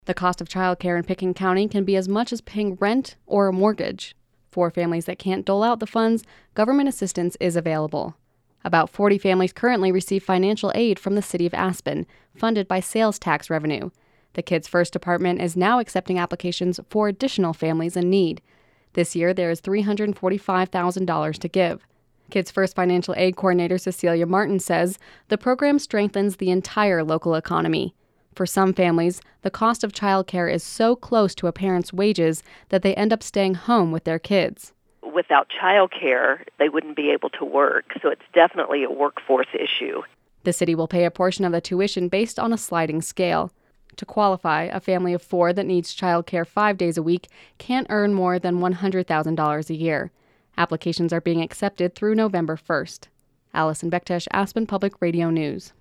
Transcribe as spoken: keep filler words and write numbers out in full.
The cost of childcare in Pickens County can be as much as paying rent or a mortgage. For families that can't dole out the funds, government assistance is available. About forty families currently receive financial aid from the city of Aspen, funded by sales tax revenue. The Kids First Department is now accepting applications for additional families in need. This year, there is three hundred forty-five thousand dollars to give. Kids First Financial Aid Coordinator Cecilia Martin says the program strengthens the entire local economy. For some families, the cost of childcare is so close to a parent's wages that they end up staying home with their kids. Without childcare, they wouldn't be able to work, so it's definitely a workforce issue. The city will pay a portion of the tuition based on a sliding scale. To qualify, a family of four that needs childcare five days a week can't earn more than one hundred thousand dollars a year. Applications are being accepted through November first. Allison Bektesh, Aspen Public Radio News.